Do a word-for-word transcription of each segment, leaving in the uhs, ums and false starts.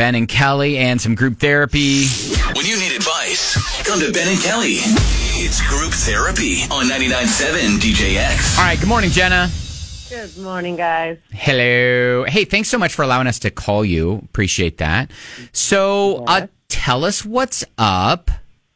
Ben and Kelly and some group therapy. When you need advice, come to Ben and Kelly. It's group therapy on ninety-nine point seven D J X. All right, good morning, Jenna. Good morning, guys. Hello. Hey, thanks so much for allowing us to call you. Appreciate that. So, Yes. uh, tell us what's up.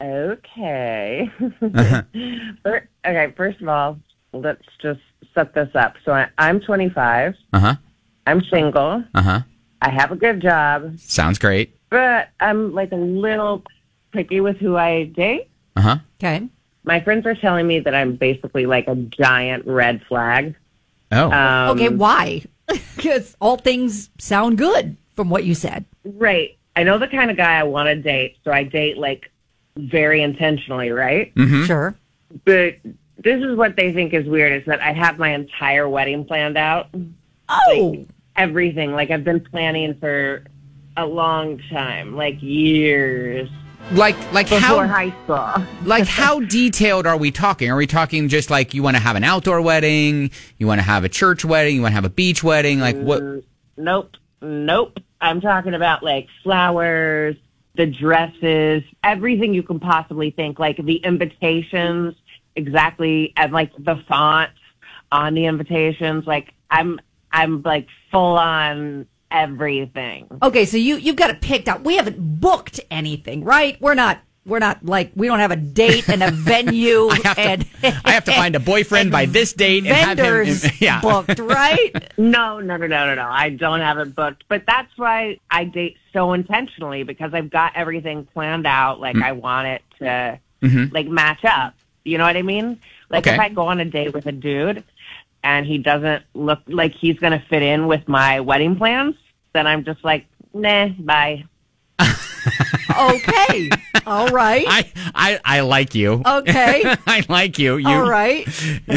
Okay. Uh-huh. Fir- okay, first of all, let's just set this up. So I, I'm twenty-five. Uh-huh. I'm single. Uh-huh. I have a good job, Sounds great. but I'm like a little picky with who I date. Uh-huh. Okay. My friends are telling me that I'm basically like a giant red flag. Oh. Um, Okay, why? Because all things sound good from what you said. Right. I know the kind of guy I want to date, so I date like very intentionally, right? mm-hmm. Sure. But this is what they think is weird, is that I have my entire wedding planned out. Oh, Like, everything. Like, I've been planning for a long time, like years Like, like before how, high school. like how detailed are we talking? Are we talking just like you want to have an outdoor wedding, you want to have a church wedding, you want to have a beach wedding? Like what? Mm, Nope. Nope. I'm talking about like flowers, the dresses, everything you can possibly think, like the invitations, exactly, and like the font on the invitations. Like I'm, I'm like full on everything. okay. So you you've got it picked out. We haven't booked anything, right? We're not. We're not like we don't have a date and a venue. I have to, and I have to find a boyfriend and by this date and have him. vendors Yeah. booked, right? No, no, no, no, no, no. I don't have it booked, but that's why I date so intentionally, because I've got everything planned out. Like I want it to Mhm. like match up. You know what I mean? Like Okay. if I go on a date with a dude and he doesn't look like he's going to fit in with my wedding plans, then I'm just like, nah, bye. Okay. All right. I, I, I like you. Okay. I like you. You. All right.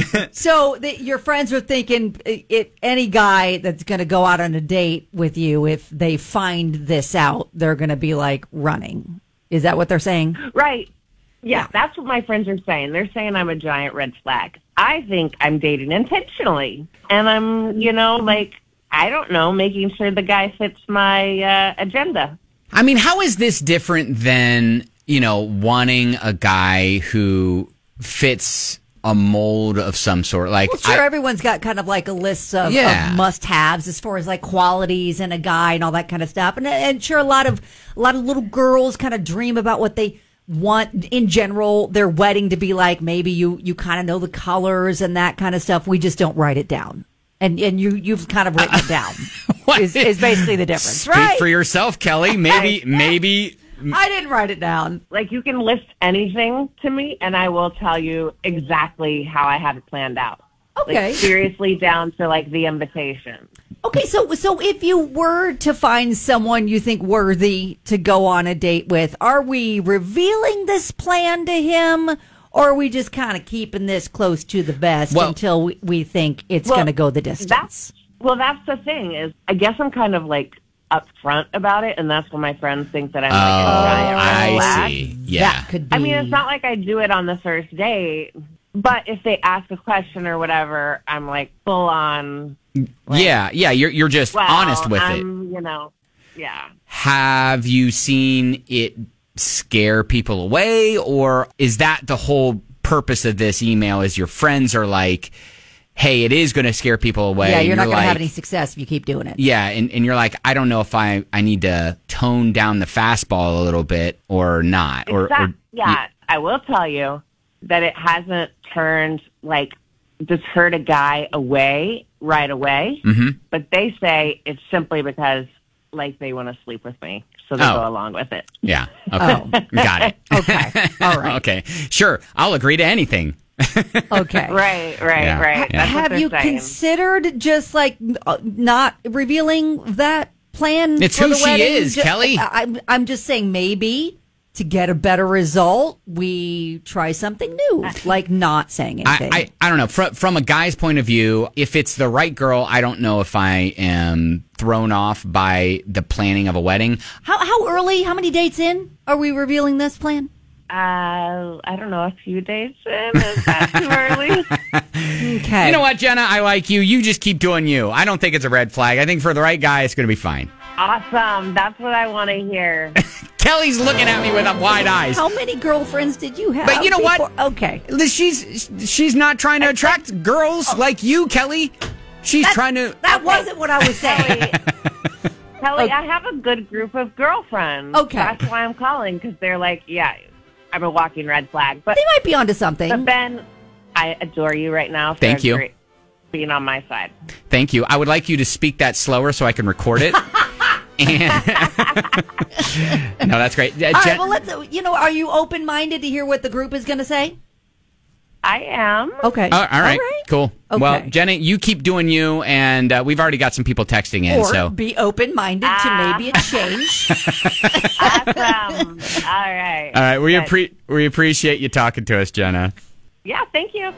So the, your friends are thinking it, it, any guy that's going to go out on a date with you, if they find this out, they're going to be like running. Is that what they're saying? Right. Yeah, Yeah. that's what my friends are saying. They're saying I'm a giant red flag. I think I'm dating intentionally. And I'm, you know, like, I don't know, making sure the guy fits my uh, agenda. I mean, how is this different than, you know, wanting a guy who fits a mold of some sort? Like, Well, sure, I- everyone's got kind of like a list of, Yeah. of must-haves as far as like qualities in a guy and all that kind of stuff. And, and sure, a lot of a lot of little girls kind of dream about what they want in general their wedding to be like. Maybe you you kind of know the colors and that kind of stuff. We just don't write it down, and and you you've kind of written it down. What? is, is basically the difference, Speak right? for yourself, Kelly. Maybe, maybe. I didn't write it down. Like, you can list anything to me, and I will tell you exactly how I have it planned out. Okay. Like, seriously, down to, like, the invitation. Okay, so so if you were to find someone you think worthy to go on a date with, are we revealing this plan to him, or are we just kind of keeping this close to the vest Well- until we, we think it's Well, going to go the distance? That's, well, that's the thing, is I guess I'm kind of, like, upfront about it, and that's when my friends think that I'm, like, a giant red I flag. see. Yeah. That could be. I mean, it's not like I do it on the first date, but if they ask a question or whatever, I'm like full on. Like, Yeah, yeah. You're you're just well, honest with it. I'm, You know, yeah. Have you seen it scare people away, or is that the whole purpose of this email? Is your friends are like, hey, it is going to scare people away. yeah, and you're not going like, to have any success if you keep doing it. Yeah, and, and you're like, I don't know if I, I need to tone down the fastball a little bit or not. Or, Exact- or yeah, I will tell you that it hasn't turned like deterred a guy away right away. Mhm. But they say it's simply because like they want to sleep with me, so they Oh. go along with it. Yeah. Okay. Oh. Got it. Okay. All right. Okay. Sure. I'll agree to anything. Okay. Right, right, Yeah. right. Yeah. That's what Have they're you saying. considered just like uh, not revealing that plan? It's for who the she wedding? is, Ju- Kelly. I, I'm I'm just saying maybe to get a better result, we try something new, like not saying I, anything. I, I don't know. From, from a guy's point of view, if it's the right girl, I don't know if I am thrown off by the planning of a wedding. how how early? How many dates in are we revealing this plan? Uh, I don't know, a few days in. Is that too early? Okay. You know what, Jenna? I like you. You just keep doing you. I don't think it's a red flag. I think for the right guy, it's going to be fine. Awesome. That's what I want to hear. Kelly's looking at me with wide eyes. How many girlfriends did you have? But you know before? what? Okay. She's she's not trying to attract girls like you, Kelly. She's That's, trying to. That wasn't what I was saying. Kelly, Okay. I have a good group of girlfriends. Okay. That's why I'm calling, because they're like, yeah, I'm a walking red flag. But, They might be onto something. but Ben, I adore you right now. For Thank you. agree- being on my side. Thank you. I would like you to speak that slower so I can record it. And no, that's great. Uh, All right, Jen- well, let's, you know, are you open-minded to hear what the group is going to say? I am. Okay. Oh, all right, cool. Okay. Well, Jenny, you keep doing you, and uh, we've already got some people texting in. Or so be open-minded to Ah. maybe a change. Awesome. All right. all right, we Good. appre- we appreciate you talking to us, Jenna. Yeah, thank you.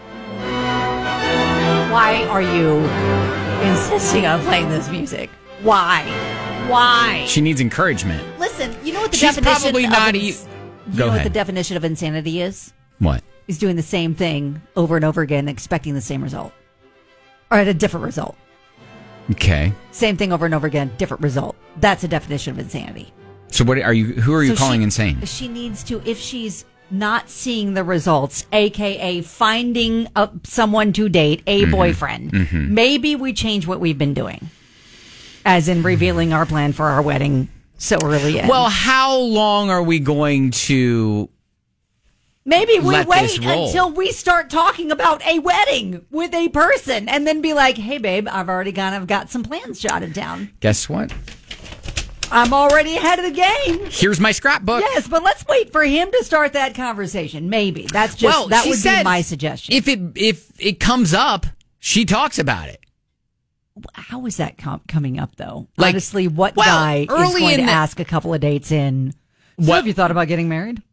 Why are you insisting on playing this music? Why? Why? She needs encouragement. Listen, you know what the She's definition probably of not ins- e- you Go know what ahead. the definition of insanity is? What? Is doing the same thing over and over again, expecting the same result, or at a different result. Okay. Same thing over and over again, different result. That's a definition of insanity. So what are you? Who are you So calling she, insane? She needs to, if she's not seeing the results, aka finding a, someone to date, a Mm-hmm. boyfriend. Maybe we change what we've been doing, as in revealing our plan for our wedding so early in. Well, how long are we going to? maybe we let this wait roll. until we start talking about a wedding with a person, and then be like, "Hey, babe, I've already kind of got some plans jotted down. Guess what? I'm already ahead of the game." Here's my scrapbook. Yes, but let's wait for him to start that conversation. Maybe that's just well, that she would said be my suggestion. If it if it comes up, she talks about it. How is that com- coming up, though? Like, Honestly, what well, guy is early going to in the- ask a couple of dates in? So What- have you thought about getting married?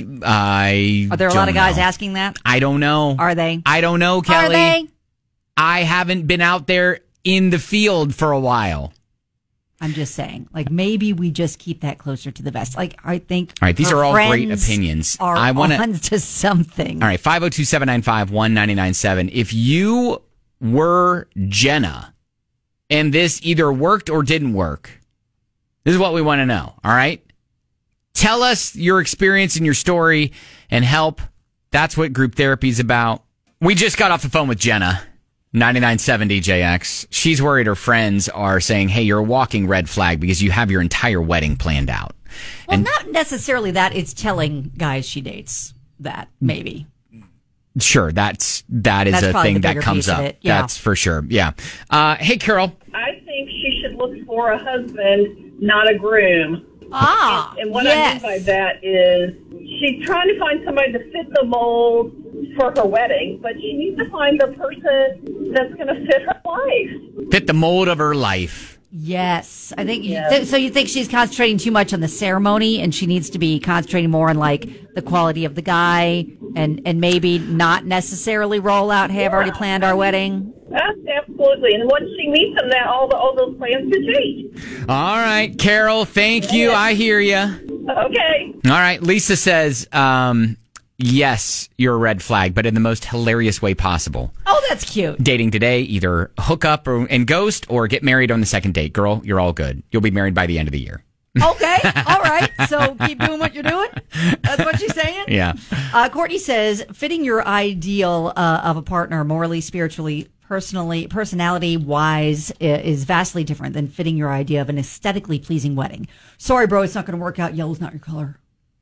I Are there a lot don't of guys know. asking that? I don't know. Are they? I don't know, Kelly. Are they? I haven't been out there in the field for a while. I'm just saying, like, maybe we just keep that closer to the vest. Like, I think. All right, these her are all great friends opinions. Are I wanna- on to something. All right, five oh two, seven nine five, one nine nine seven. If you were Jenna and this either worked or didn't work, this is what we want to know, all right? Tell us your experience and your story and help. That's what group therapy is about. We just got off the phone with Jenna, ninety-nine point seven D J X. She's worried her friends are saying, hey, you're a walking red flag because you have your entire wedding planned out. Well, And- not necessarily that. It's telling guys she dates that, maybe. Sure, that's that is That's a probably thing the that bigger comes piece of up. it, yeah. That's for sure. Yeah. Uh, hey, Carol. I think she should look for a husband, not a groom. Ah, And what yes. I mean by that is she's trying to find somebody to fit the mold for her wedding, but she needs to find the person that's going to fit her life. Fit the mold of her life. Yes, I think. Yes. Th- so you think she's concentrating too much on the ceremony, and she needs to be concentrating more on like the quality of the guy, and and maybe not necessarily roll out. Hey, I've already planned our wedding. That's absolutely. And once she meets him, that all the all those plans could change. All right, Carol. Thank you. I hear you. Okay. All right. Lisa says, um, yes, you're a red flag, but in the most hilarious way possible. Oh, that's cute. Dating today, either hook up or, and ghost or get married on the second date. Girl, you're all good. You'll be married by the end of the year. Okay, all right. So keep doing what you're doing. That's what she's saying. Yeah. Uh, Courtney says, fitting your ideal uh, of a partner morally, spiritually, personally, personality wise is vastly different than fitting your idea of an aesthetically pleasing wedding. Sorry, bro, it's not going to work out. Yellow's not your color.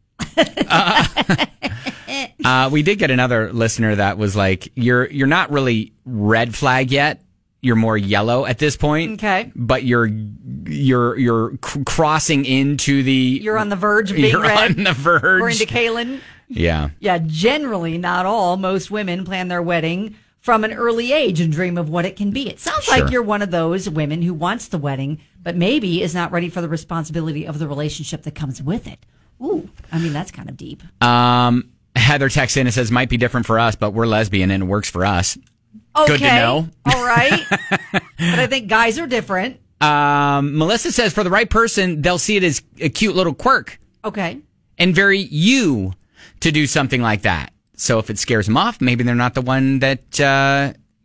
Uh, we did get another listener that was like, you're you're not really red flag yet. You're more yellow at this point. Okay. But you're you're you're c- crossing into the You're on the verge of being you're red. on the verge. According to Kaylin. Yeah. Yeah, generally, not all. Most women plan their wedding from an early age and dream of what it can be. It sounds Sure. like you're one of those women who wants the wedding, but maybe is not ready for the responsibility of the relationship that comes with it. Ooh, I mean, that's kind of deep. Um, Heather texts in and says, might be different for us, but we're lesbian and it works for us. Okay. Good to know. All right. But I think guys are different. Um, Melissa says, for the right person, they'll see it as a cute little quirk Okay. and very you to do something like that. So if it scares them off, maybe they're not the one that, uh, you know,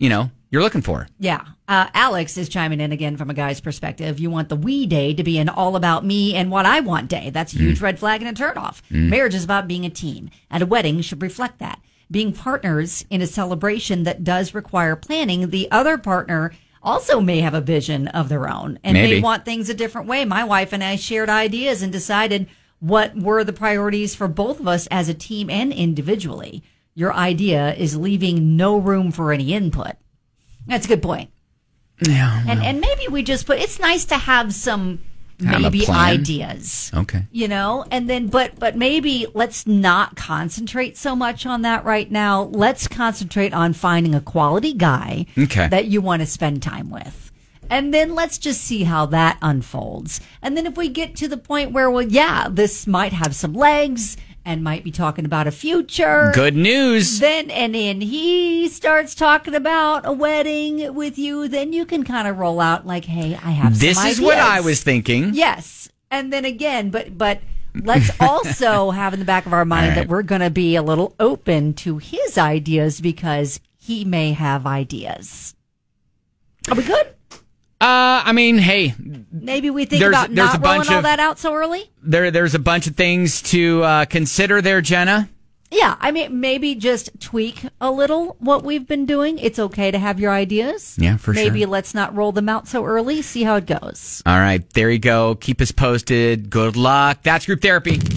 you're looking for. Yeah. Uh, Alex is chiming in again from a guy's perspective. You want the we day to be an all about me and what I want day. That's a huge mm. red flag and a turnoff. Mm. Marriage is about being a team, and a wedding should reflect that. Being partners in a celebration that does require planning, the other partner also may have a vision of their own and Maybe. may want things a different way. My wife and I shared ideas and decided what were the priorities for both of us as a team and individually. Your idea is leaving no room for any input. That's a good point. Yeah. Well. And and maybe we just put, it's nice to have some Have maybe a plan. ideas. Okay. You know, and then, but, but maybe let's not concentrate so much on that right now. Let's concentrate on finding a quality guy Okay. that you want to spend time with. And then let's just see how that unfolds. And then if we get to the point where, well, yeah, this might have some legs and might be talking about a future. Good news. Then, and then he starts talking about a wedding with you, then you can kind of roll out like, hey, I have This some is ideas. what I was thinking. Yes. And then again, but, but let's also have in the back of our mind All right. that we're going to be a little open to his ideas because he may have ideas. Are we good? Uh, I mean, hey, Maybe we think There's- about there's not a bunch rolling all of- that out so early? there there's a bunch of things to uh, consider there, Jenna. Yeah, I mean, maybe just tweak a little what we've been doing. It's okay to have your ideas. Yeah, for maybe sure. let's not roll them out so early. See how it goes. All right, there you go. Keep us posted. Good luck. That's Group Therapy.